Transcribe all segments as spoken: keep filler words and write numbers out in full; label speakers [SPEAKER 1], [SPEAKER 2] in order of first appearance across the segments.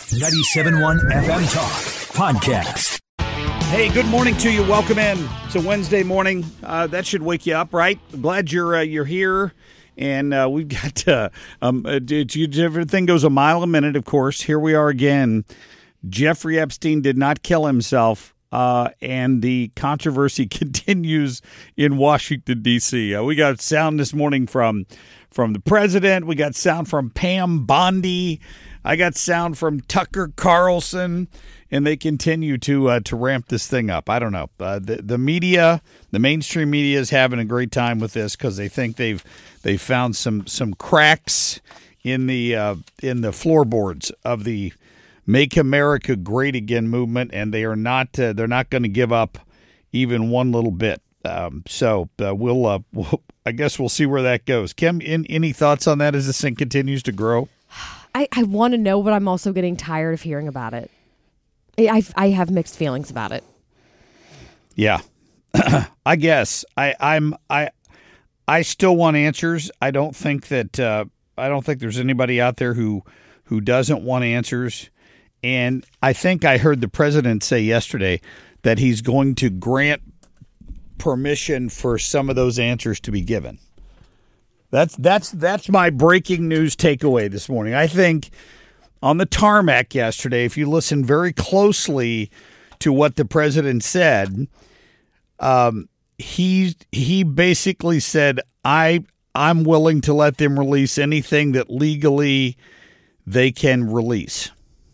[SPEAKER 1] ninety-seven point one F M Talk Podcast.
[SPEAKER 2] Hey, good morning to you. Welcome in. It's a Wednesday morning. Uh, that should wake you up, right? Glad you're uh, you're here. And uh, we've got, uh, um, uh, everything goes a mile a minute, of course. Here we are again. Jeffrey Epstein did not kill himself, uh, and the controversy continues in Washington, D C Uh, we got sound this morning from from the president. We got sound from Pam Bondi. I got sound from Tucker Carlson, and they continue to uh, to ramp this thing up. I don't know. Uh, the the media, the mainstream media, is having a great time with this because they think they've they found some some cracks in the uh, in the floorboards of the Make America Great Again movement, and they are not uh, they're not going to give up even one little bit. Um, so uh, we'll, uh, we'll I guess we'll see where that goes. Kim, in, any thoughts on that as this thing continues to grow?
[SPEAKER 3] I, I want to know, but I'm also getting tired of hearing about it. I, I have mixed feelings about it.
[SPEAKER 2] Yeah, I guess I, I'm I I still want answers. I don't think that uh, I don't think there's anybody out there who who doesn't want answers. And I think I heard the president say yesterday that he's going to grant permission for some of those answers to be given. That's that's that's my breaking news takeaway this morning. I think on the tarmac yesterday, if you listen very closely to what the president said, um, he he basically said, I I'm willing to let them release anything that legally they can release.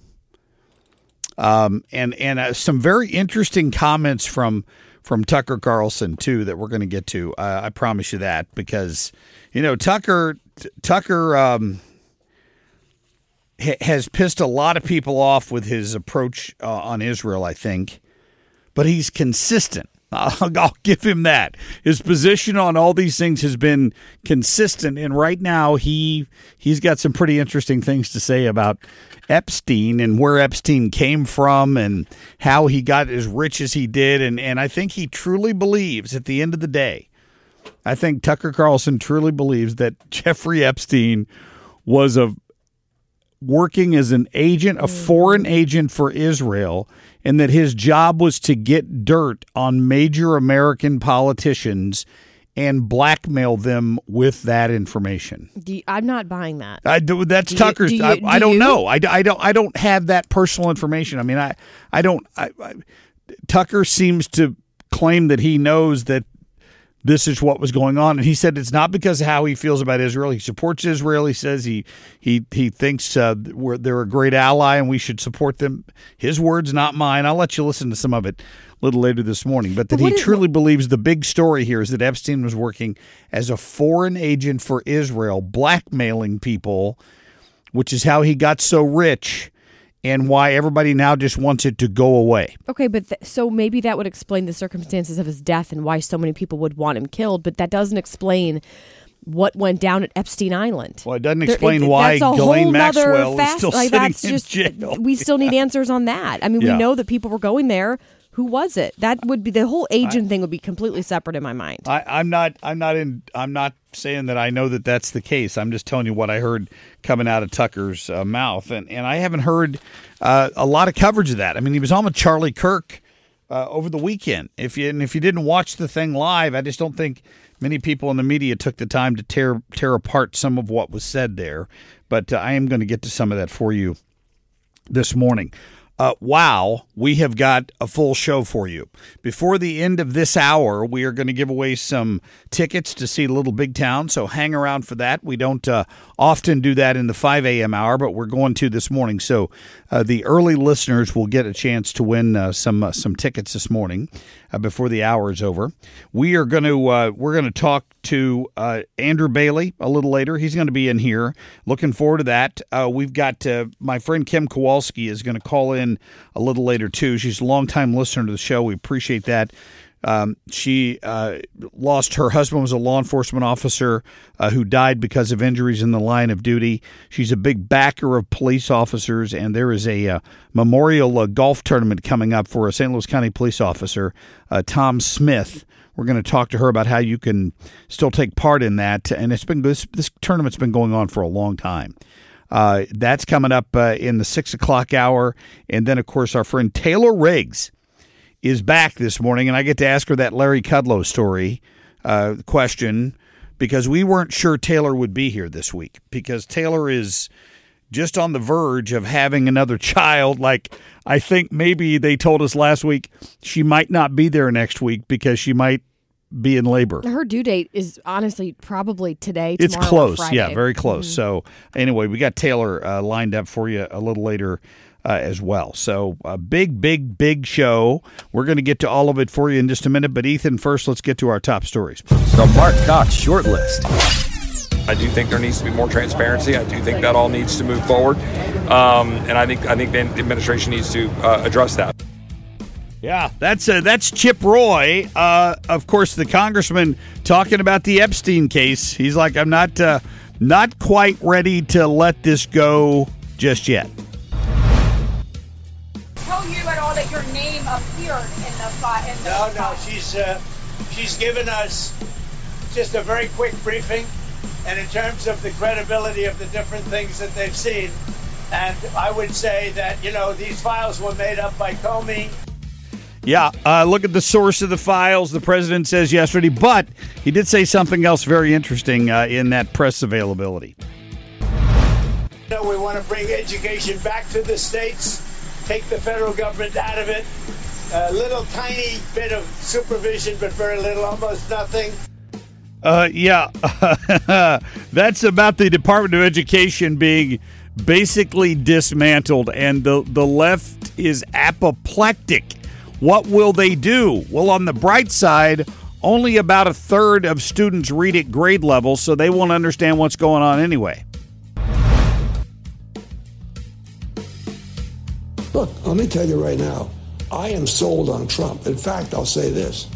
[SPEAKER 2] Um, and and uh, some very interesting comments from from Tucker Carlson too that we're going to get to. Uh, I promise you that, because you know Tucker Tucker um, ha- has pissed a lot of people off with his approach uh, on Israel, I think, but he's consistent. I'll, I'll give him that. His position on all these things has been consistent, and right now he he's got some pretty interesting things to say about Epstein and where Epstein came from and how he got as rich as he did, and, and I think he truly believes at the end of the day, I think Tucker Carlson truly believes that Jeffrey Epstein was a working as an agent, a foreign agent for Israel, and that his job was to get dirt on major American politicians and blackmail them with that information.
[SPEAKER 3] Do you, I'm not buying that.
[SPEAKER 2] I do. That's
[SPEAKER 3] do
[SPEAKER 2] Tucker's.
[SPEAKER 3] You, do
[SPEAKER 2] I,
[SPEAKER 3] you,
[SPEAKER 2] I
[SPEAKER 3] do
[SPEAKER 2] don't
[SPEAKER 3] you?
[SPEAKER 2] know. I, I don't. I don't have that personal information. I mean, I. I don't. I, I, Tucker seems to claim that he knows that this is what was going on, and he said it's not because of how he feels about Israel. He supports Israel. He says he he he thinks uh, we're, they're a great ally, and we should support them. His words, not mine. I'll let you listen to some of it a little later this morning. But that
[SPEAKER 3] but
[SPEAKER 2] he
[SPEAKER 3] is,
[SPEAKER 2] truly believes the big story here is that Epstein was working as a foreign agent for Israel, blackmailing people, which is how he got so rich, and why everybody now just wants it to go away.
[SPEAKER 3] Okay, but th- so maybe that would explain the circumstances of his death and why so many people would want him killed, but that doesn't explain what went down at Epstein Island.
[SPEAKER 2] Well, it doesn't explain
[SPEAKER 3] there, it,
[SPEAKER 2] why Ghislaine Maxwell
[SPEAKER 3] fast,
[SPEAKER 2] is still
[SPEAKER 3] like,
[SPEAKER 2] sitting
[SPEAKER 3] that's
[SPEAKER 2] in
[SPEAKER 3] just,
[SPEAKER 2] jail.
[SPEAKER 3] We still need answers on that. I mean,
[SPEAKER 2] Yeah.
[SPEAKER 3] we know that people were going there. Who was it? That would be the whole agent I, thing would be completely separate in my mind.
[SPEAKER 2] I, I'm not. I'm not in. I'm not saying that I know that that's the case. I'm just telling you what I heard coming out of Tucker's uh, mouth, and and I haven't heard uh, a lot of coverage of that. I mean, he was on with Charlie Kirk uh, over the weekend. If you and if you didn't watch the thing live, I just don't think many people in the media took the time to tear tear apart some of what was said there. But uh, I am going to get to some of that for you this morning. Uh, wow, we have got a full show for you. Before the end of this hour, we are going to give away some tickets to see Little Big Town, so hang around for that. We don't uh, often do that in the five a.m. hour, but we're going to this morning. So uh, the early listeners will get a chance to win uh, some uh, some tickets this morning uh, before the hour is over. We are going to uh, we're going to talk to uh, Andrew Bailey a little later. He's going to be in here. Looking forward to that. Uh, we've got uh, my friend Kim Kowalski is going to call in a little later too. She's a longtime listener to the show. We appreciate that. Um, she uh, lost her husband, was a law enforcement officer uh, who died because of injuries in the line of duty. She's a big backer of police officers, and there is a uh, memorial uh, golf tournament coming up for a Saint Louis County police officer, uh, Tom Smith. We're going to talk to her about how you can still take part in that, and it's been this, this tournament's been going on for a long time. Uh, that's coming up uh, in the six o'clock hour. And then, of course, our friend Taylor Riggs is back this morning, and I get to ask her that Larry Kudlow story uh, question because we weren't sure Taylor would be here this week because Taylor is just on the verge of having another child. Like, I think maybe they told us last week she might not be there next week because she might be in labor.
[SPEAKER 3] Her due date is honestly probably today,
[SPEAKER 2] It's
[SPEAKER 3] tomorrow,
[SPEAKER 2] close.
[SPEAKER 3] or Friday.
[SPEAKER 2] Yeah, very close.
[SPEAKER 3] Mm-hmm.
[SPEAKER 2] So anyway, we got Taylor uh, lined up for you a little later uh, as well. So a big, big, big show. We're going to get to all of it for you in just a minute. But Ethan, first, let's get to our top stories.
[SPEAKER 1] The Mark Cox Short List.
[SPEAKER 4] I do think there needs to be more transparency. I do think that all needs to move forward, um, and I think I think the administration needs to uh, address that.
[SPEAKER 2] Yeah, that's uh, that's Chip Roy, uh, of course, the congressman talking about the Epstein case. He's like, I'm not uh, not quite ready to let this go just yet.
[SPEAKER 5] Tell you at all that your name appeared in the file. In the
[SPEAKER 6] no,
[SPEAKER 5] file.
[SPEAKER 6] no, she's uh, she's given us just a very quick briefing. And in terms of the credibility of the different things that they've seen, and I would say that, you know, these files were made up by Comey.
[SPEAKER 2] Yeah, uh, look at the source of the files, the president says yesterday, but he did say something else very interesting uh, in that press availability.
[SPEAKER 6] You know, we want to bring education back to the states, take the federal government out of it. A little tiny bit of supervision, but very little, almost nothing.
[SPEAKER 2] Uh, yeah, that's about the Department of Education being basically dismantled, and the, the left is apoplectic. What will they do? Well, on the bright side, only about a third of students read at grade level, so they won't understand what's going on anyway.
[SPEAKER 7] Look, let me tell you right now, I am sold on Trump. In fact, I'll say this.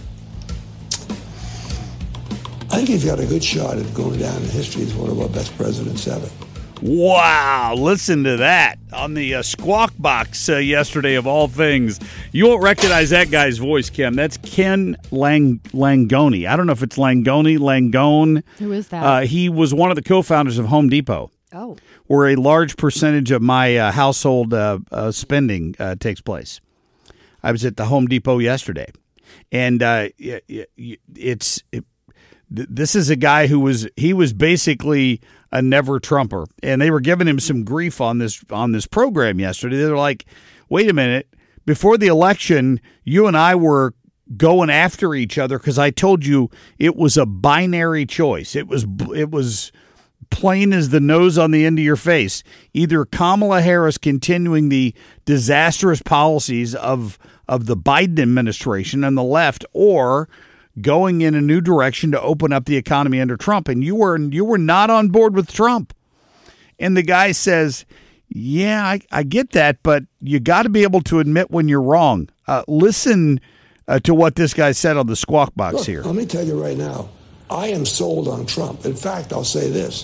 [SPEAKER 7] I think he's got a good shot at going down in history as one of our best presidents ever.
[SPEAKER 2] Wow, listen to that on the uh, Squawk Box uh, yesterday, of all things. You won't recognize that guy's voice, Kim. That's Ken Lang- Langone. I don't know if it's Langone, Langone.
[SPEAKER 3] Who is that?
[SPEAKER 2] Uh, he was one of the co-founders of Home Depot,
[SPEAKER 3] oh.
[SPEAKER 2] where a large percentage of my uh, household uh, uh, spending uh, takes place. I was at the Home Depot yesterday, and uh, it's... It, This is a guy who was he was basically a never Trumper, and they were giving him some grief on this on this program yesterday. They're like, "Wait a minute! Before the election, you and I were going after each other because I told you it was a binary choice. It was it was plain as the nose on the end of your face. Either Kamala Harris continuing the disastrous policies of of the Biden administration and the left, or going in a new direction to open up the economy under Trump, and you were you were not on board with Trump." And the guy says, yeah, I, I get that, but you got to be able to admit when you're wrong. Uh, listen uh, to what this guy said on the Squawk Box
[SPEAKER 7] Look,
[SPEAKER 2] here.
[SPEAKER 7] Let me tell you right now, I am sold on Trump. In fact, I'll say this.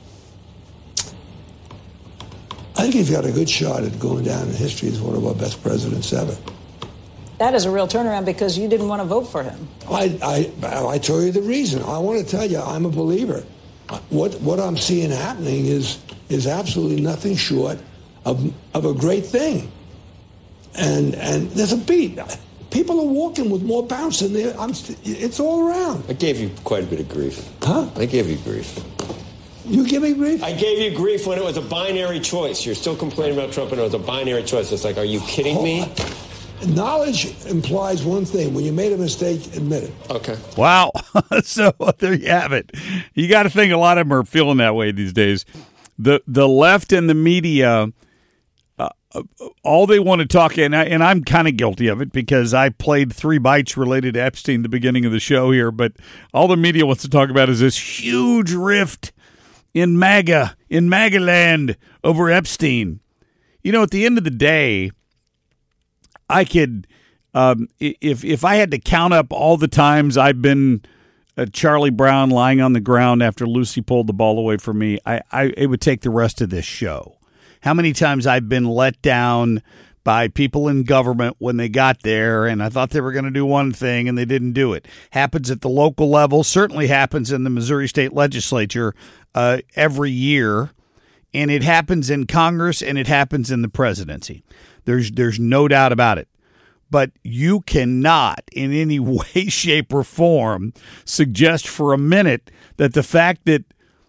[SPEAKER 7] I think he's got a good shot at going down in history as one of our best presidents ever.
[SPEAKER 8] That is a real turnaround because you didn't want to vote for him.
[SPEAKER 7] I, I, I tell you the reason. I want to tell you, I'm a believer. What what I'm seeing happening is is absolutely nothing short of of a great thing. And and there's a beat. People are walking with more bounce in there. I'm, it's all around.
[SPEAKER 9] I gave you quite a bit of grief.
[SPEAKER 7] Huh?
[SPEAKER 9] I gave you grief.
[SPEAKER 7] You give me grief?
[SPEAKER 9] I gave you grief when it was a binary choice. You're still complaining about Trump and it was a binary choice. It's like, are you kidding
[SPEAKER 7] Oh,
[SPEAKER 9] me?
[SPEAKER 7] I, Knowledge implies one thing. When you made a mistake, admit it.
[SPEAKER 9] Okay.
[SPEAKER 2] Wow. So there you have it. You got to think a lot of them are feeling that way these days. The the left and the media, uh, all they want to talk, and, I, and I'm kind of guilty of it because I played three bites related to Epstein at the beginning of the show here, but all the media wants to talk about is this huge rift in MAGA, in MAGA land over Epstein. You know, at the end of the day, I could, um, if if I had to count up all the times I've been uh, Charlie Brown lying on the ground after Lucy pulled the ball away from me, I, I it would take the rest of this show. How many times I've been let down by people in government when they got there and I thought they were going to do one thing and they didn't do it. Happens at the local level, certainly happens in the Missouri State Legislature uh, every year. and it happens in Congress and it happens in the presidency. There's there's no doubt about it. But you cannot in any way, shape, or form suggest for a minute that the fact that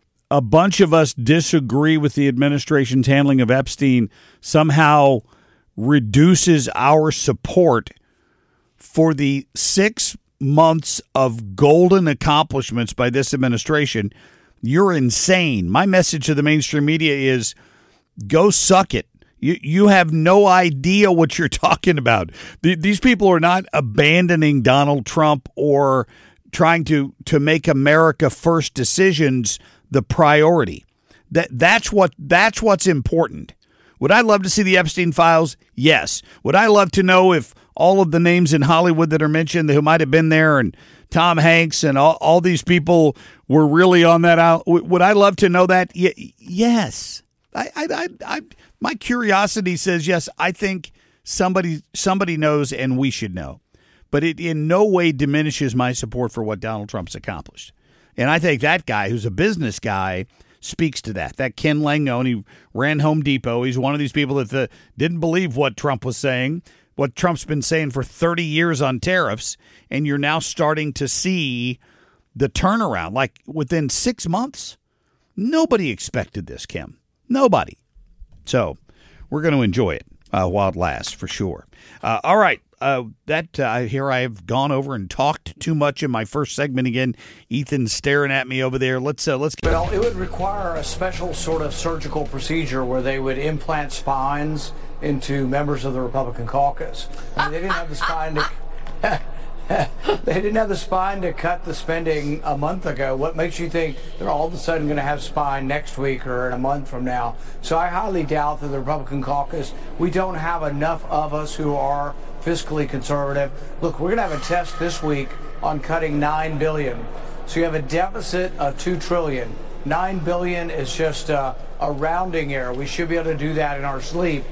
[SPEAKER 2] a bunch of us disagree with the administration's handling of Epstein somehow reduces our support for the six months of golden accomplishments by this administration. You're insane. My message to the mainstream media is go suck it. You you have no idea what you're talking about. These people are not abandoning Donald Trump or trying to, to make America first decisions the priority. That that's what that's what's important. Would I love to see the Epstein files? Yes. Would I love to know if all of the names in Hollywood that are mentioned who might have been there and Tom Hanks and all, all these people were really on that out? Would I love to know that? Y- yes. I, I, I, I, my curiosity says yes. I think somebody somebody knows, and we should know. But it in no way diminishes my support for what Donald Trump's accomplished. And I think that guy, who's a business guy, speaks to that. That Ken Langone, he ran Home Depot. He's one of these people that the, didn't believe what Trump was saying, what Trump's been saying for thirty years on tariffs, and you're now starting to see the turnaround. Like within six months, nobody expected this, Kim. Nobody. So we're going to enjoy it uh, while it lasts, for sure. Uh, all right. Uh, that uh, here I have gone over and talked too much in my first segment again. Ethan's staring at me over there. Let's uh, let's.
[SPEAKER 10] Well, it would require a special sort of surgical procedure where they would implant spines into members of the Republican caucus. I mean, they didn't have the spine to. They didn't have the spine to cut the spending a month ago. What makes you think they're all of a sudden going to have spine next week or in a month from now? So I highly doubt that the Republican caucus, we don't have enough of us who are fiscally conservative. Look, we're going to have a test this week on cutting nine billion dollars. So you have a deficit of two trillion dollars. nine billion dollars is just a, a rounding error. We should be able to do that in our sleep.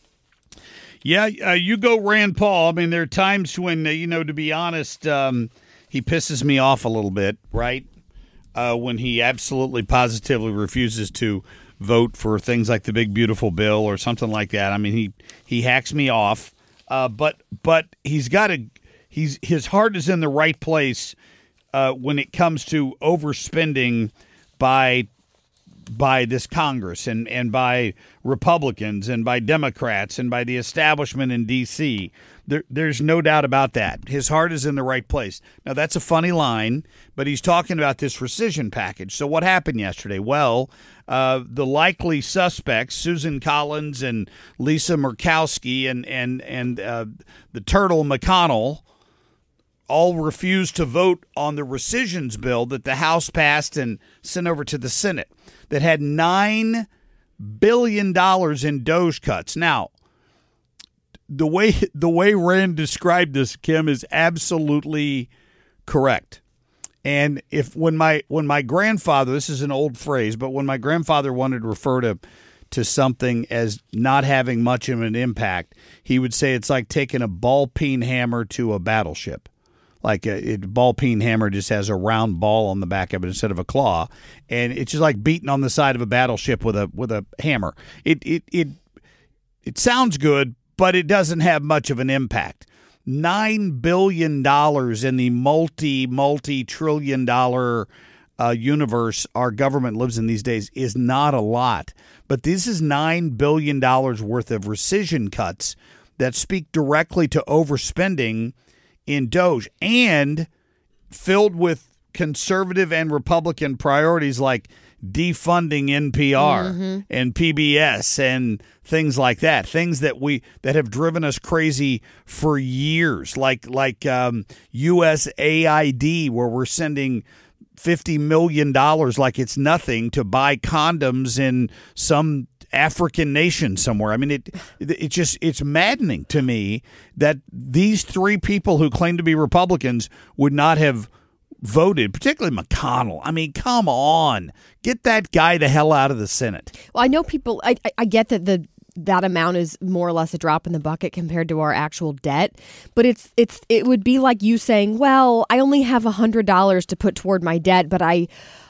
[SPEAKER 2] Yeah, uh, you go Rand Paul. I mean, there are times when, uh, you know, to be honest, um, he pisses me off a little bit, right? Uh, when he absolutely positively refuses to vote for things like the Big Beautiful Bill or something like that. I mean, he, he hacks me off, uh, but but he's got a he's his heart is in the right place uh, when it comes to overspending by. by this Congress and, and by Republicans and by Democrats and by the establishment in D C. There, there's no doubt about that. His heart is in the right place. Now, that's a funny line, but he's talking about this rescission package. So what happened yesterday? Well, uh, the likely suspects, Susan Collins and Lisa Murkowski and, and, and uh, the Turtle McConnell, all refused to vote on the rescissions bill that the House passed and sent over to the Senate that had nine billion dollars in DOGE cuts. Now, the way the way Rand described this, Kim, is absolutely correct. And if when my when my grandfather, this is an old phrase, but when my grandfather wanted to refer to to something as not having much of an impact, he would say it's like taking a ball peen hammer to a battleship. Like a, a ball peen hammer just has a round ball on the back of it instead of a claw, and it's just like beating on the side of a battleship with a with a hammer. It it it it sounds good, but it doesn't have much of an impact. Nine billion dollars in the multi multi trillion dollar uh, universe our government lives in these days is not a lot, but this is nine billion dollars worth of rescission cuts that speak directly to overspending in DOGE and filled with conservative and Republican priorities like defunding N P R mm-hmm. and P B S and things like that, things that we that have driven us crazy for years, like like um, U S A I D, where we're sending fifty million dollars like it's nothing to buy condoms in some African nation somewhere. I mean, it it just it's maddening to me that these three people who claim to be Republicans would not have voted, particularly McConnell. I mean, come on, get that guy the hell out of the Senate.
[SPEAKER 3] Well, I know people. I I get that the that amount is more or less a drop in the bucket compared to our actual debt, but it's it's it would be like you saying, well, I only have a hundred dollars to put toward my debt, but I.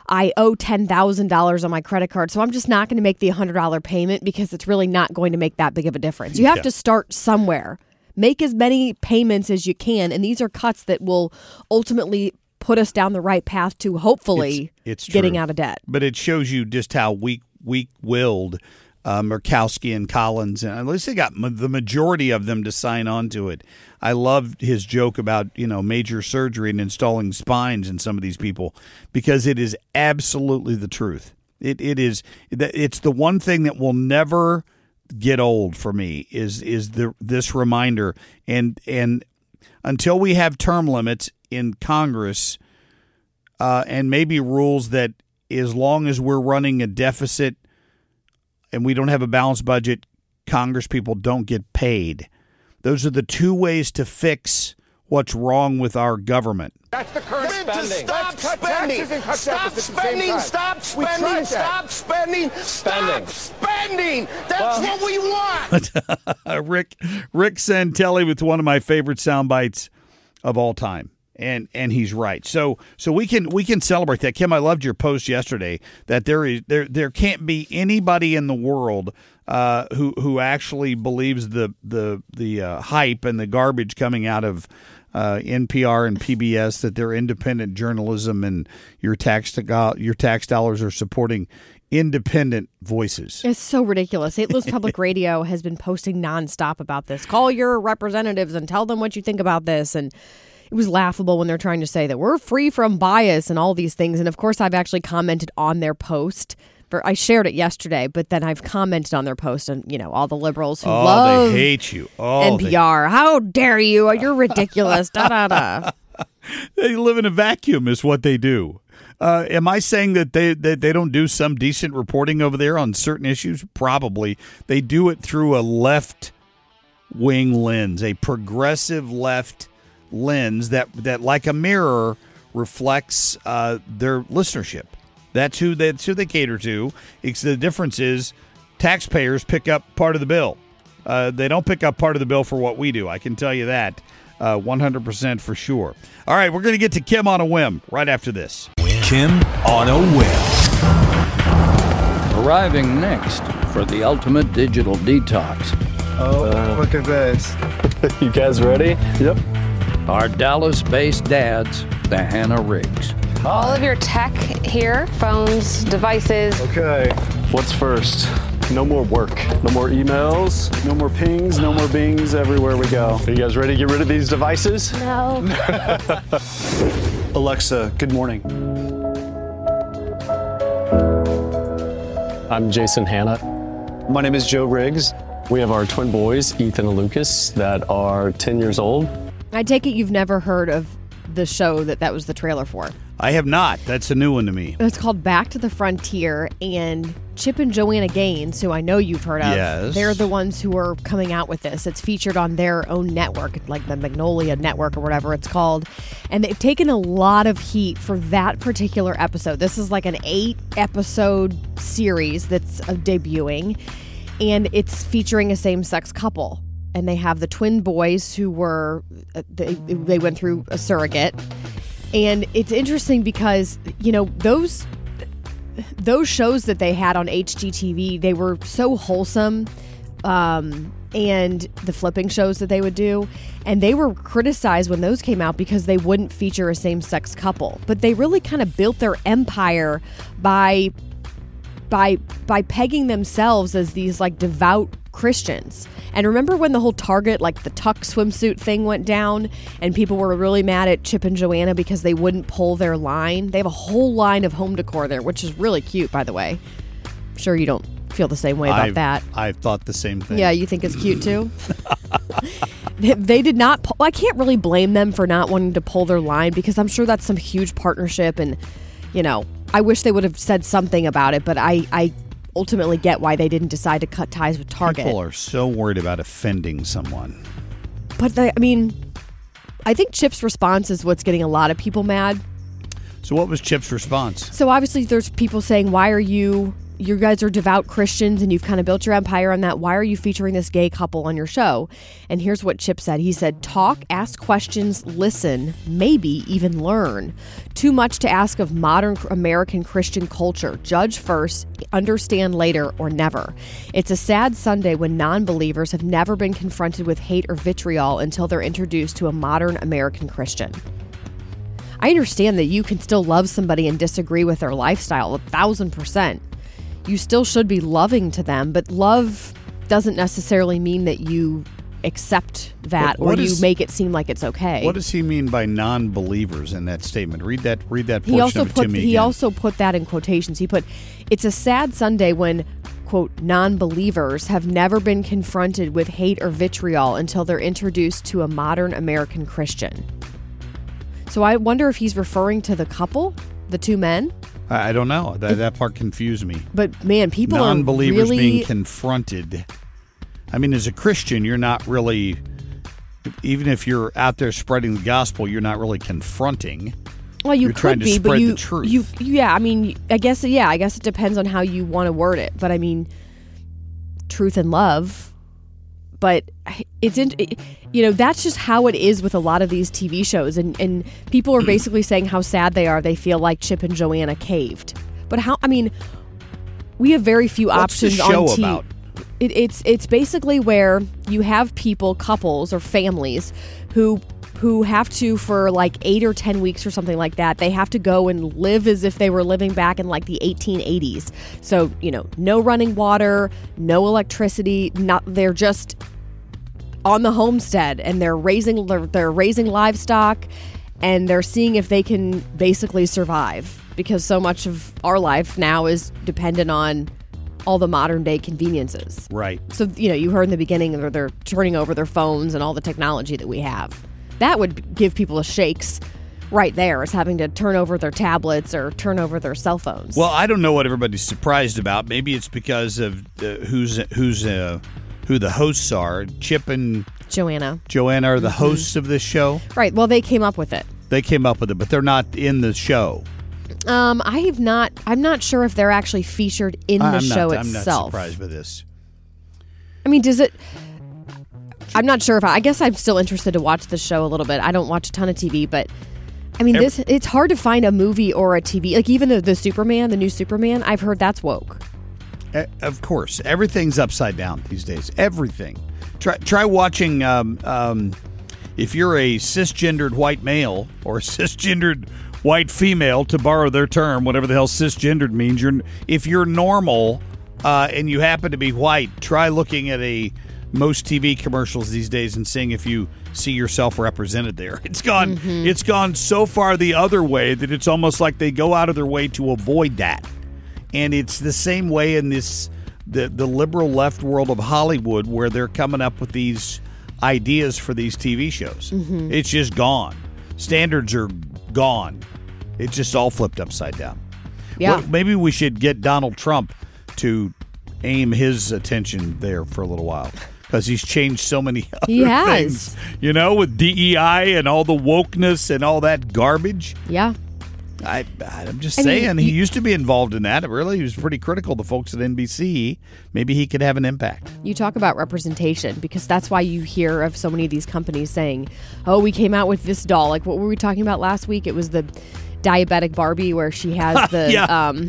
[SPEAKER 3] I owe ten thousand dollars on my credit card, so I'm just not going to make the one hundred dollars payment because it's really not going to make that big of a difference. You have
[SPEAKER 2] Yeah.
[SPEAKER 3] to start somewhere. Make as many payments as you can, and these are cuts that will ultimately put us down the right path to hopefully
[SPEAKER 2] It's, it's
[SPEAKER 3] getting
[SPEAKER 2] true.
[SPEAKER 3] out of debt.
[SPEAKER 2] But it shows you just how weak, weak-willed uh, Murkowski and Collins, and at least they got ma- the majority of them to sign on to it. I loved his joke about, you know, major surgery and installing spines in some of these people because it is absolutely the truth. It it is it's the one thing that will never get old for me is is the this reminder, and and until we have term limits in Congress uh, and maybe rules that as long as we're running a deficit and we don't have a balanced budget, Congress people don't get paid. Those are the two ways to fix what's wrong with our government.
[SPEAKER 11] That's the current spending.
[SPEAKER 12] Stop spending. Stop spending. Stop spending. Stop spending. Stop spending. That's what we want.
[SPEAKER 2] Rick Rick Santelli with one of my favorite sound bites of all time. And and he's right. So so we can we can celebrate that. Kim, I loved your post yesterday that there is there there can't be anybody in the world uh, who who actually believes the the the uh, hype and the garbage coming out of uh, N P R and P B S that they're independent journalism and your tax to, your tax dollars are supporting independent voices.
[SPEAKER 3] It's so ridiculous. Saint Louis Public Radio has been posting nonstop about this. Call your representatives and tell them what you think about this. And it was laughable when they're trying to say that we're free from bias and all these things. And of course, I've actually commented on their post. For I shared it yesterday, but then I've commented on their post, and you know, all the liberals who
[SPEAKER 2] oh,
[SPEAKER 3] love
[SPEAKER 2] they hate you. Oh,
[SPEAKER 3] N P R.
[SPEAKER 2] They...
[SPEAKER 3] How dare you? You're ridiculous. da da da.
[SPEAKER 2] They live in a vacuum, is what they do. Uh, am I saying that they that they don't do some decent reporting over there on certain issues? Probably. They do it through a left wing lens, a progressive left lens that that like a mirror reflects uh, their listenership. That's who they, that's who they cater to. It's the difference is taxpayers pick up part of the bill. Uh, they don't pick up part of the bill for what we do. I can tell you that uh, one hundred percent for sure. All right, we're going to get to Kim on a whim right after this.
[SPEAKER 1] Kim on a whim.
[SPEAKER 13] Arriving next for the ultimate digital detox.
[SPEAKER 14] Oh, uh, look at this. You guys ready? Yep.
[SPEAKER 13] Our Dallas-based dads, the Hannah Riggs.
[SPEAKER 15] All of your tech here, phones, devices.
[SPEAKER 14] Okay, what's first? No more work, no more emails, no more pings, no more bings everywhere we go. Are you guys ready to get rid of these devices?
[SPEAKER 15] No.
[SPEAKER 14] Alexa, good morning. I'm Jason Hanna. My name is Joe Riggs. We have our twin boys, Ethan and Lucas, that are ten years old.
[SPEAKER 3] I take it you've never heard of the show that that was the trailer for.
[SPEAKER 2] I have not. That's a new one to me.
[SPEAKER 3] It's called Back to the Frontier, and Chip and Joanna Gaines, who I know you've heard of,
[SPEAKER 2] yes.
[SPEAKER 3] They're the ones who are coming out with this. It's featured on their own network, like the Magnolia Network or whatever it's called. And they've taken a lot of heat for that particular episode. This is like an eight-episode series that's uh, debuting, and it's featuring a same-sex couple. And they have the twin boys who were, uh, they, they went through a surrogate. And it's interesting because, you know, those those shows that they had on H G T V, they were so wholesome, um, and the flipping shows that they would do. And they were criticized when those came out because they wouldn't feature a same-sex couple. But they really kind of built their empire by by by pegging themselves as these like devout Christians. And remember when the whole Target, like the tuck swimsuit thing went down and people were really mad at Chip and Joanna because they wouldn't pull their line? They have a whole line of home decor there, which is really cute, by the way. I'm sure you don't feel the same way about
[SPEAKER 2] I've,
[SPEAKER 3] that.
[SPEAKER 2] I've thought the same thing.
[SPEAKER 3] Yeah, you think it's cute too? They did not pull, I can't really blame them for not wanting to pull their line because I'm sure that's some huge partnership, and you know, I wish they would have said something about it, but I, I ultimately get why they didn't decide to cut ties with Target.
[SPEAKER 2] People are so worried about offending someone.
[SPEAKER 3] But, they, I mean, I think Chip's response is what's getting a lot of people mad.
[SPEAKER 2] So what was Chip's response?
[SPEAKER 3] So obviously there's people saying, why are you you guys are devout Christians and you've kind of built your empire on that. Why are you featuring this gay couple on your show? And here's what Chip said. He said, talk, ask questions, listen, maybe even learn. Too much to ask of modern American Christian culture. Judge first, understand later, or never. It's a sad Sunday when non-believers have never been confronted with hate or vitriol until they're introduced to a modern American Christian. I understand that you can still love somebody and disagree with their lifestyle, a thousand percent. You still should be loving to them, but love doesn't necessarily mean that you accept that
[SPEAKER 2] What- what
[SPEAKER 3] or
[SPEAKER 2] is-
[SPEAKER 3] you make it seem like it's okay.
[SPEAKER 2] What does he mean by non-believers in that statement? Read that. Read that portion
[SPEAKER 3] He also
[SPEAKER 2] of it
[SPEAKER 3] put
[SPEAKER 2] to me
[SPEAKER 3] he
[SPEAKER 2] again.
[SPEAKER 3] also put that in quotations. He put, "It's a sad Sunday when, quote, non-believers have never been confronted with hate or vitriol until they're introduced to a modern American Christian." So I wonder if he's referring to the couple, the two men.
[SPEAKER 2] I I don't know. That, that part confused me.
[SPEAKER 3] But man, people are
[SPEAKER 2] non-believers
[SPEAKER 3] really
[SPEAKER 2] being confronted. I mean, as a Christian, you're not really, even if you're out there spreading the gospel, you're not really confronting.
[SPEAKER 3] Well, you
[SPEAKER 2] you're
[SPEAKER 3] could
[SPEAKER 2] trying to
[SPEAKER 3] be,
[SPEAKER 2] spread
[SPEAKER 3] but you,
[SPEAKER 2] the truth.
[SPEAKER 3] you, yeah. I mean, I guess, yeah. I guess it depends on how you want to word it. But I mean, truth and love. But it's in, it, you know, that's just how it is with a lot of these T V shows, and and people are basically saying how sad they are. They feel like Chip and Joanna caved. But how? I mean, we have very few
[SPEAKER 2] What's the
[SPEAKER 3] options
[SPEAKER 2] show
[SPEAKER 3] on T V.
[SPEAKER 2] about?
[SPEAKER 3] It, it's it's basically where you have people, couples or families who who have to, for like eight or ten weeks or something like that, they have to go and live as if they were living back in like the eighteen eighties. So, you know, no running water, no electricity, not they're just on the homestead and they're raising they're, they're raising livestock and they're seeing if they can basically survive, because so much of our life now is dependent on all the modern day conveniences.
[SPEAKER 2] Right.
[SPEAKER 3] So, you know, you heard in the beginning where they're turning over their phones and all the technology that we have. That would give people a shakes right there, is having to turn over their tablets or turn over their cell phones.
[SPEAKER 2] Well, I don't know what everybody's surprised about. Maybe it's because of uh, who's who's uh, who the hosts are. Chip and
[SPEAKER 3] Joanna.
[SPEAKER 2] Joanna are the
[SPEAKER 3] Mhm.
[SPEAKER 2] hosts of this show.
[SPEAKER 3] Right. Well, they came up with it.
[SPEAKER 2] They came up with it, but they're not in the show.
[SPEAKER 3] Um, I have not. I'm not sure if they're actually featured in the
[SPEAKER 2] I'm
[SPEAKER 3] show
[SPEAKER 2] not, I'm not
[SPEAKER 3] itself.
[SPEAKER 2] surprised by this.
[SPEAKER 3] I mean, does it? I'm not sure if I, I guess I'm still interested to watch the show a little bit. I don't watch a ton of T V, but I mean,
[SPEAKER 2] Every-
[SPEAKER 3] this it's hard to find a movie or a T V, like even the, the Superman, the new Superman. I've heard that's woke.
[SPEAKER 2] Uh, of course, everything's upside down these days. Everything. Try try watching. Um, um, if you're a cisgendered white male or a cisgendered white female, to borrow their term, whatever the hell cisgendered means, you're if you're normal uh, and you happen to be white, try looking at a most T V commercials these days and seeing if you see yourself represented there. It's gone.
[SPEAKER 11] Mhm.
[SPEAKER 2] It's gone so far the other way that it's almost like they go out of their way to avoid that. And it's the same way in this the the liberal left world of Hollywood, where they're coming up with these ideas for these T V shows.
[SPEAKER 11] Mhm.
[SPEAKER 2] It's just gone. Standards are gone. It's just all flipped upside down.
[SPEAKER 3] Yeah.
[SPEAKER 2] Well, maybe we should get Donald Trump to aim his attention there for a little while, because he's changed so many other
[SPEAKER 3] He has.
[SPEAKER 2] things. You know, with D E I and all the wokeness and all that garbage.
[SPEAKER 3] Yeah.
[SPEAKER 2] I, I'm just
[SPEAKER 3] I mean,
[SPEAKER 2] saying, he
[SPEAKER 3] you-
[SPEAKER 2] used to be involved in that. Really, he was pretty critical of the folks at N B C. Maybe he could have an impact.
[SPEAKER 3] You talk about representation, because that's why you hear of so many of these companies saying, "Oh, we came out with this doll." Like what were we talking about last week? It was the diabetic Barbie, where she has the
[SPEAKER 2] Yeah.
[SPEAKER 3] um,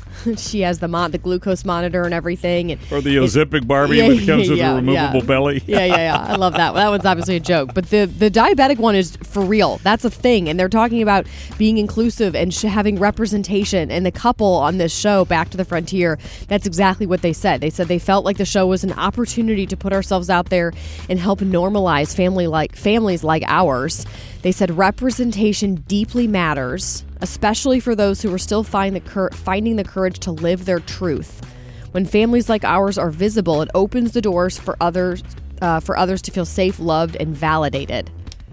[SPEAKER 3] she has the mon- the glucose monitor and everything, and
[SPEAKER 2] Or the
[SPEAKER 3] it-
[SPEAKER 2] Ozempic Barbie
[SPEAKER 3] Yeah,
[SPEAKER 2] when it comes with
[SPEAKER 3] yeah,
[SPEAKER 2] a removable
[SPEAKER 3] yeah.
[SPEAKER 2] belly.
[SPEAKER 3] yeah, yeah, yeah. I love that. That one's obviously a joke, but the the diabetic one is for real. That's a thing, and they're talking about being inclusive and sh- having representation. And the couple on this show, Back to the Frontier, that's exactly what they said. They said they felt like the show was an opportunity to put ourselves out there and help normalize family like families like ours. They said representation deeply matters, especially for those who are still find the cur- finding the courage to live their truth. When families like ours are visible, it opens the doors for others uh, for others to feel safe, loved, and validated.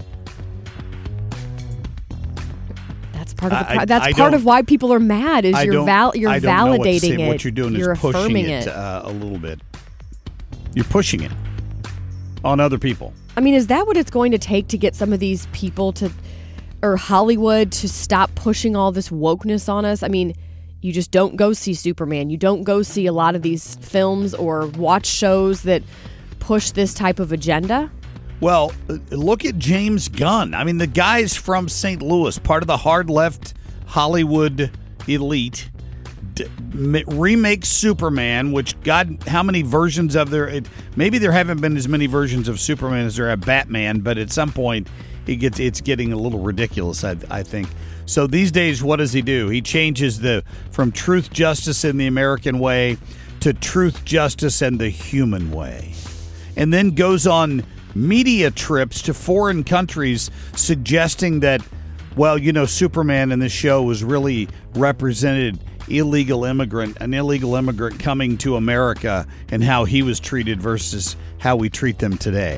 [SPEAKER 3] That's part of the,
[SPEAKER 2] I- I-
[SPEAKER 3] that's
[SPEAKER 2] I
[SPEAKER 3] part
[SPEAKER 2] don't-
[SPEAKER 3] of why people are mad. Is
[SPEAKER 2] I
[SPEAKER 3] you're
[SPEAKER 2] don't-
[SPEAKER 3] val- you're
[SPEAKER 2] I don't know what to
[SPEAKER 3] validating
[SPEAKER 2] say.
[SPEAKER 3] it.
[SPEAKER 2] What you're doing
[SPEAKER 3] you're
[SPEAKER 2] is pushing
[SPEAKER 3] affirming
[SPEAKER 2] it,
[SPEAKER 3] it.
[SPEAKER 2] Uh, a little bit. You're pushing it on other people.
[SPEAKER 3] I mean, is that what it's going to take to get some of these people to, or Hollywood to stop pushing all this wokeness on us? I mean, You just don't go see Superman. You don't go see a lot of these films or watch shows that push this type of agenda.
[SPEAKER 2] Well, look at James Gunn. I mean, the guy's from Saint Louis, part of the hard left Hollywood elite. D- remakes Superman, which, God, how many versions of there? It, maybe there haven't been as many versions of Superman as there are Batman, but at some point it gets it's getting a little ridiculous, I, I think. So these days, what does he do? He changes the from truth, justice, and the American way to truth, justice, and the human way, and then goes on media trips to foreign countries suggesting that, well, you know, Superman in this show was really represented illegal immigrant, an illegal immigrant coming to America and how he was treated versus how we treat them today.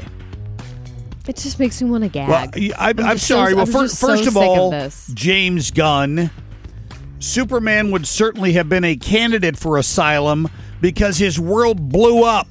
[SPEAKER 3] It just makes me want to gag.
[SPEAKER 2] Well, I, I'm, I'm sorry.
[SPEAKER 3] So,
[SPEAKER 2] well,
[SPEAKER 3] I'm
[SPEAKER 2] first,
[SPEAKER 3] so
[SPEAKER 2] first of
[SPEAKER 3] sick
[SPEAKER 2] all,
[SPEAKER 3] of
[SPEAKER 2] James Gunn, Superman would certainly have been a candidate for asylum because his world blew up.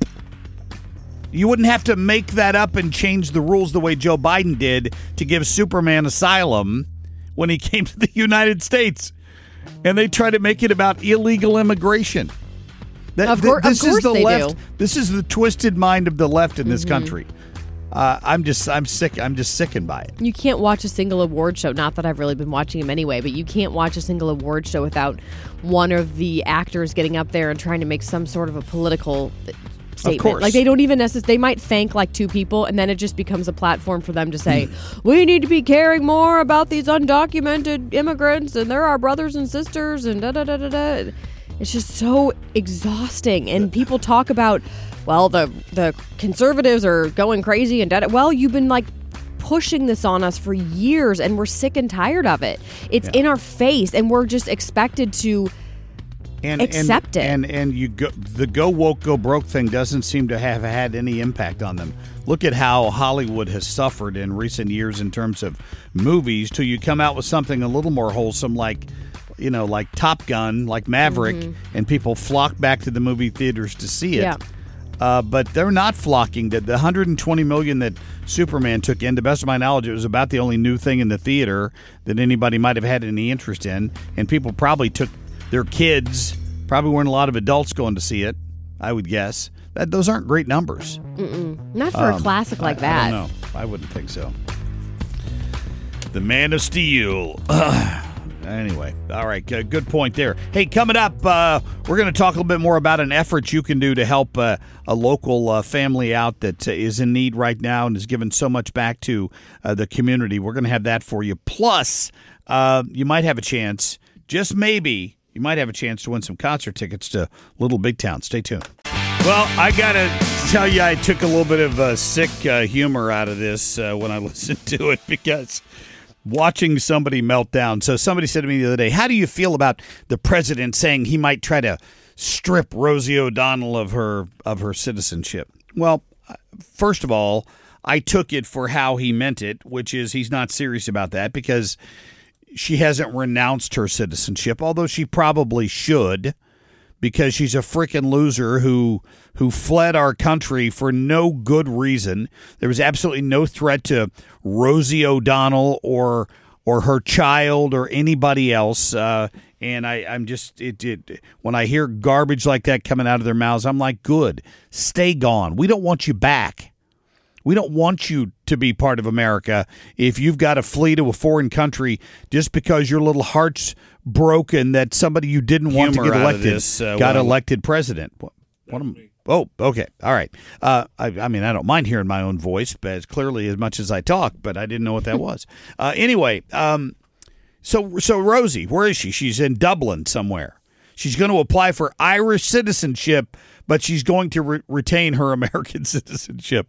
[SPEAKER 2] You wouldn't have to make that up and change the rules the way Joe Biden did to give Superman asylum when he came to the United States. And they try to make it about illegal immigration. That,
[SPEAKER 3] of, cour-
[SPEAKER 2] this
[SPEAKER 3] of course
[SPEAKER 2] is the
[SPEAKER 3] they
[SPEAKER 2] left.
[SPEAKER 3] do.
[SPEAKER 2] This is the twisted mind of the left in this
[SPEAKER 3] Mm-hmm.
[SPEAKER 2] country. Uh, I'm just, I'm sick. I'm just sickened by it.
[SPEAKER 3] You can't watch a single award show. Not that I've really been watching them anyway, but you can't watch a single award show without one of the actors getting up there and trying to make some sort of a political statement.
[SPEAKER 2] Of course.
[SPEAKER 3] Like, they don't even necessarily, they might thank like two people, and then it just becomes a platform for them to say, we need to be caring more about these undocumented immigrants, and they're our brothers and sisters, and da da da da da. It's just so exhausting. And people talk about, well, the the conservatives are going crazy and da da. Well, you've been like pushing this on us for years, and we're sick and tired of it. It's
[SPEAKER 2] Yeah.
[SPEAKER 3] in our face, and we're just expected to
[SPEAKER 2] and,
[SPEAKER 3] accept
[SPEAKER 2] and,
[SPEAKER 3] it.
[SPEAKER 2] And and you go, the go woke, go broke thing doesn't seem to have had any impact on them. Look at how Hollywood has suffered in recent years in terms of movies till you come out with something a little more wholesome like, you know, like Top Gun, like Maverick,
[SPEAKER 3] Mm-hmm.
[SPEAKER 2] and people flock back to the movie theaters to see it.
[SPEAKER 3] Yeah.
[SPEAKER 2] Uh, but they're not flocking. The, the one hundred twenty million dollars that Superman took in, to the best of my knowledge, it was about the only new thing in the theater that anybody might have had any interest in. And people probably took their kids, probably weren't a lot of adults going to see it, I would guess. That Those aren't great numbers.
[SPEAKER 3] Mm-mm. Not for
[SPEAKER 2] Um,
[SPEAKER 3] a classic like
[SPEAKER 2] I,
[SPEAKER 3] that.
[SPEAKER 2] I don't know. I wouldn't think so. The Man of Steel. Anyway, all right, good, good point there. Hey, coming up, uh, we're going to talk a little bit more about an effort you can do to help uh, a local uh, family out that uh, is in need right now and has given so much back to uh, the community. We're going to have that for you. Plus, uh, you might have a chance, just maybe, you might have a chance to win some concert tickets to Little Big Town. Stay tuned. Well, I got to tell you, I took a little bit of uh, sick uh, humor out of this uh, when I listened to it because watching somebody melt down. So somebody said to me the other day, how do you feel about the president saying he might try to strip Rosie O'Donnell of her of her citizenship? Well, first of all, I took it for how he meant it, which is he's not serious about that because she hasn't renounced her citizenship, although she probably should, because she's a freaking loser who who fled our country for no good reason. There was absolutely no threat to Rosie O'Donnell or or her child or anybody else. Uh, and I, I'm just it, it when I hear garbage like that coming out of their mouths, I'm like, good, stay gone. We don't want you back. We don't want you to be part of America if you've got to flee to a foreign country just because your little heart's broken that somebody you didn't want
[SPEAKER 11] Humor
[SPEAKER 2] to get
[SPEAKER 11] out of
[SPEAKER 2] elected
[SPEAKER 11] this, uh,
[SPEAKER 2] got
[SPEAKER 11] when I-
[SPEAKER 2] elected president. What, what am, oh, okay. All right. Uh, I, I mean, I don't mind hearing my own voice but as clearly as much as I talk, but I didn't know what that was. Uh, anyway, um, so so Rosie, where is she? She's in Dublin somewhere. She's going to apply for Irish citizenship, but she's going to re- retain her American citizenship.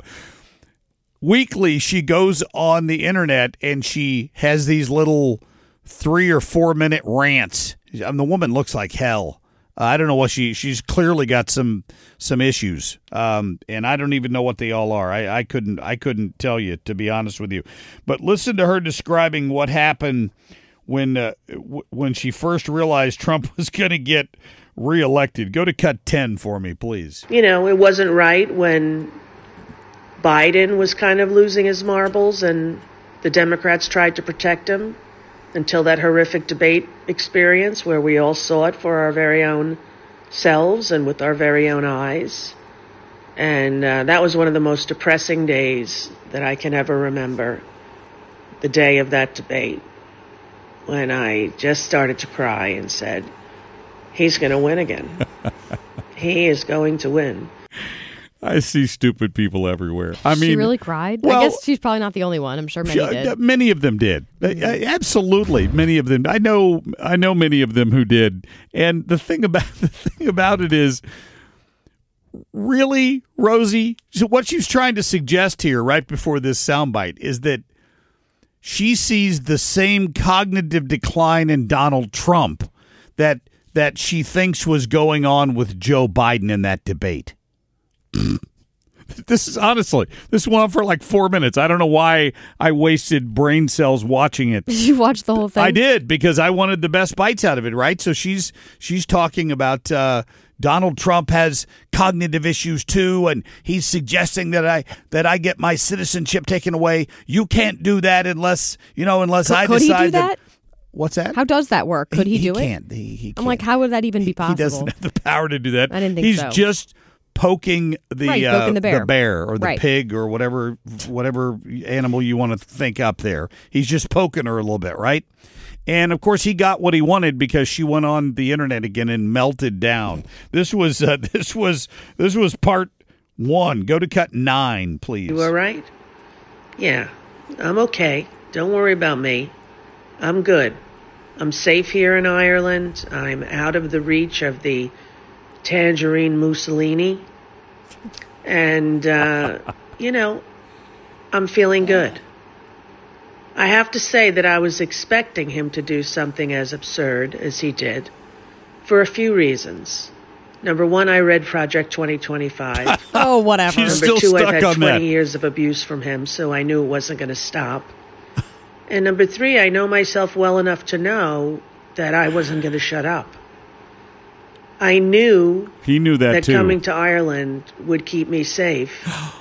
[SPEAKER 2] Weekly, she goes on the internet and she has these little three or four minute rants. I mean, the woman looks like hell. Uh, I don't know what she. She's clearly got some some issues, um, and I don't even know what they all are. I, I couldn't. I couldn't tell you, to be honest with you. But listen to her describing what happened when uh, w- when she first realized Trump was going to get reelected. Go to cut ten for me, please.
[SPEAKER 16] You know, it wasn't right when Biden was kind of losing his marbles and the Democrats tried to protect him. until that horrific debate experience where we all saw it for our very own selves and with our very own eyes. And uh, that was one of the most depressing days that I can ever remember, the day of that debate, when I just started to cry and said, he's going to win again. He is going to win.
[SPEAKER 2] I see stupid people everywhere. I
[SPEAKER 3] she
[SPEAKER 2] mean,
[SPEAKER 3] she really cried?
[SPEAKER 2] Well,
[SPEAKER 3] I guess she's probably not the only one. I'm sure many
[SPEAKER 2] she,
[SPEAKER 3] did.
[SPEAKER 2] Many of them did. Mm-hmm. Uh, absolutely, many of them. I know. I know many of them who did. And the thing about the thing about it is, really, Rosie. So what she's trying to suggest here, right before this soundbite, is that she sees the same cognitive decline in Donald Trump that that she thinks was going on with Joe Biden in that debate. This is honestly, this went on for like four minutes. I don't know why I wasted brain cells watching it.
[SPEAKER 3] Did you watch the whole thing?
[SPEAKER 2] I did, because I wanted the best bites out of it, right? So she's she's talking about uh, Donald Trump has cognitive issues too, and he's suggesting that I that I get my citizenship taken away. You can't do that unless you know unless
[SPEAKER 3] could,
[SPEAKER 2] I
[SPEAKER 3] could
[SPEAKER 2] decide
[SPEAKER 3] he do that.
[SPEAKER 2] that What's that?
[SPEAKER 3] How does that work? Could he,
[SPEAKER 2] he
[SPEAKER 3] do
[SPEAKER 2] he
[SPEAKER 3] it?
[SPEAKER 2] Can't. He, he can't.
[SPEAKER 3] I'm like, how would that even be possible?
[SPEAKER 2] He doesn't have the power to do that.
[SPEAKER 3] I didn't think
[SPEAKER 2] He's
[SPEAKER 3] so.
[SPEAKER 2] He's just poking the
[SPEAKER 3] right,
[SPEAKER 2] uh,
[SPEAKER 3] poking the bear,
[SPEAKER 2] the bear or the
[SPEAKER 3] right.
[SPEAKER 2] pig or whatever whatever animal you want to think up there. He's just poking her a little bit, right? And of course, he got what he wanted because she went on the internet again and melted down. This was uh, this was this was part one. Go to cut nine, please.
[SPEAKER 16] You all right? Yeah, I'm okay. Don't worry about me. I'm good. I'm safe here in Ireland. I'm out of the reach of the Tangerine Mussolini. And, uh, you know, I'm feeling good. I have to say that I was expecting him to do something as absurd as he did for a few reasons. Number one, I read Project twenty twenty-five.
[SPEAKER 3] Oh, whatever.
[SPEAKER 2] She's
[SPEAKER 16] Number
[SPEAKER 2] still
[SPEAKER 16] two,
[SPEAKER 2] stuck
[SPEAKER 16] I've had
[SPEAKER 2] on
[SPEAKER 16] twenty
[SPEAKER 2] that.
[SPEAKER 16] years of abuse from him, so I knew it wasn't going to stop. And number three, I know myself well enough to know that I wasn't going to shut up. I knew
[SPEAKER 2] He knew that,
[SPEAKER 16] that
[SPEAKER 2] too.
[SPEAKER 16] coming to Ireland would keep me safe.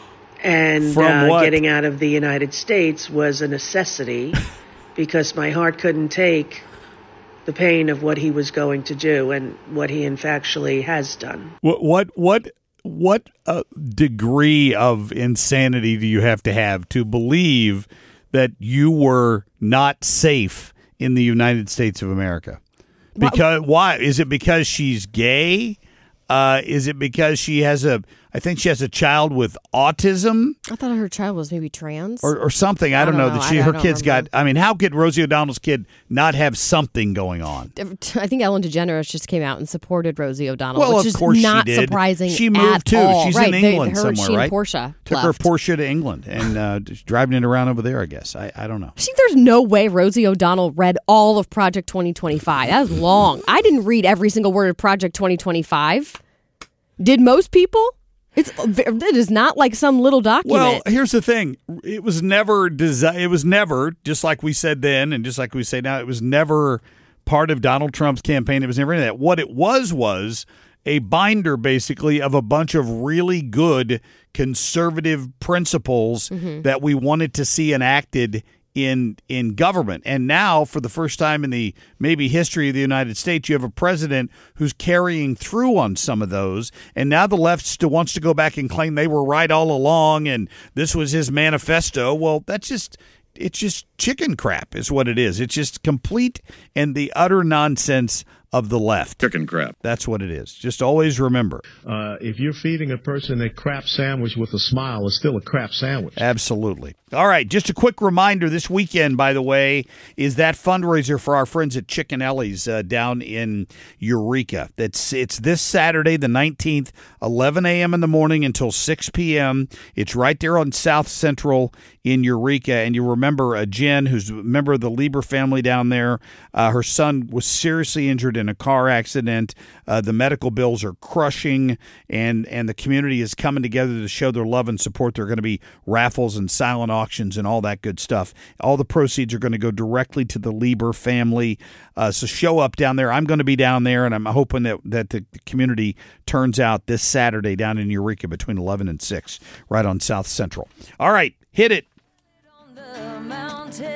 [SPEAKER 16] And
[SPEAKER 2] From
[SPEAKER 16] uh,
[SPEAKER 2] what?
[SPEAKER 16] getting out of the United States was a necessity because my heart couldn't take the pain of what he was going to do and what he in factually has done.
[SPEAKER 2] What what what what uh, degree of insanity do you have to have to believe that you were not safe in the United States of America? Because why? Is it because she's gay? Uh, is it because she has a? I think she has a child with autism.
[SPEAKER 3] I thought her child was maybe trans
[SPEAKER 2] or, or something. I, I don't, don't know, know that she
[SPEAKER 3] I,
[SPEAKER 2] her
[SPEAKER 3] I
[SPEAKER 2] kid's
[SPEAKER 3] remember.
[SPEAKER 2] got. I mean, how could Rosie O'Donnell's kid not have something going on?
[SPEAKER 3] I think Ellen DeGeneres just came out and supported Rosie O'Donnell,
[SPEAKER 2] Well,
[SPEAKER 3] which
[SPEAKER 2] of
[SPEAKER 3] is
[SPEAKER 2] course
[SPEAKER 3] not
[SPEAKER 2] she did.
[SPEAKER 3] surprising.
[SPEAKER 2] She moved
[SPEAKER 3] at
[SPEAKER 2] too.
[SPEAKER 3] all.
[SPEAKER 2] She's
[SPEAKER 3] right.
[SPEAKER 2] in
[SPEAKER 3] They,
[SPEAKER 2] England
[SPEAKER 3] her,
[SPEAKER 2] somewhere,
[SPEAKER 3] she and
[SPEAKER 2] right?
[SPEAKER 3] Portia
[SPEAKER 2] Took
[SPEAKER 3] left.
[SPEAKER 2] her Porsche to England and uh, just driving it around over there. I guess I, I don't know.
[SPEAKER 3] See, there's no way Rosie O'Donnell read all of Project twenty twenty-five. That was long. I didn't read every single word of Project twenty twenty-five. Did most people? It's it is not like some little document.
[SPEAKER 2] Well, here's the thing: it was never desi- It was never, just like we said then, and just like we say now, it was never part of Donald Trump's campaign. It was never any of that. What it was was a binder, basically, of a bunch of really good conservative principles
[SPEAKER 3] Mm-hmm.
[SPEAKER 2] that we wanted to see enacted in in government. And now, for the first time in the maybe history of the United States, you have a president who's carrying through on some of those. And now the left still wants to go back and claim they were right all along and this was his manifesto. Well, that's just it's just chicken crap is what it is. It's just complete and the utter nonsense of the left.
[SPEAKER 11] Chicken crap.
[SPEAKER 2] That's what it is. Just always remember.
[SPEAKER 17] Uh, if you're feeding a person a crap sandwich with a smile, it's still a crap sandwich.
[SPEAKER 2] Absolutely. All right, just a quick reminder, this weekend, by the way, is that fundraiser for our friends at Chicken Ellie's uh, down in Eureka. That's It's this Saturday, the nineteenth, eleven a.m. in the morning until six p.m. It's right there on South Central in Eureka. And you remember uh, Jen, who's a member of the Lieber family down there, uh, her son was seriously injured in a car accident. Uh, the medical bills are crushing, and, and the community is coming together to show their love and support. There are going to be raffles and silent auctions and all that good stuff. All the proceeds are going to go directly to the Lieber family. Uh, so show up down there. I'm going to be down there, and I'm hoping that, that the community turns out this Saturday down in Eureka between eleven and six, right on South Central. All right, hit it.
[SPEAKER 18] On the mountain,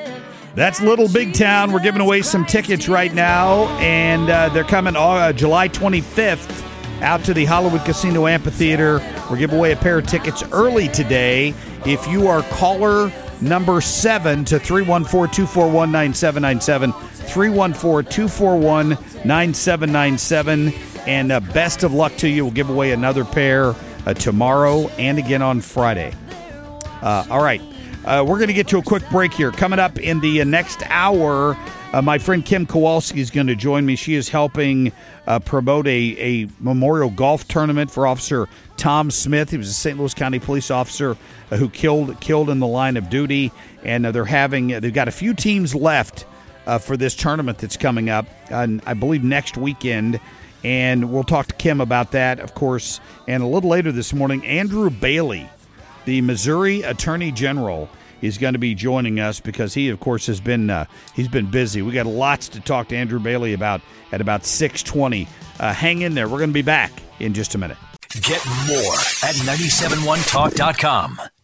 [SPEAKER 2] That's Little Big Town. We're giving away some tickets right now, and uh, they're coming uh, July twenty-fifth out to the Hollywood Casino Amphitheater. We're giving away a pair of tickets early today. If you are caller number seven to three one four, two four one, nine seven nine seven, three one four, two four one, nine seven nine seven, and uh, best of luck to you. We'll give away another pair uh, tomorrow and again on Friday. Uh, all right. Uh, we're going to get to a quick break here. Coming up in the uh, next hour, uh, my friend Kim Kowalski is going to join me. She is helping uh, promote a, a memorial golf tournament for Officer Tom Smith. He was a Saint Louis County police officer uh, who killed killed in the line of duty. And uh, they're having uh, they've got a few teams left uh, for this tournament that's coming up, uh, I believe next weekend. And we'll talk to Kim about that, of course. And a little later this morning, Andrew Bailey, the Missouri Attorney General, is going to be joining us because he, of course, has been uh, he's been busy. We got lots to talk to Andrew Bailey about at about six twenty. Uh, hang in there. We're going to be back in just a minute.
[SPEAKER 1] Get more at nine seven one talk dot com.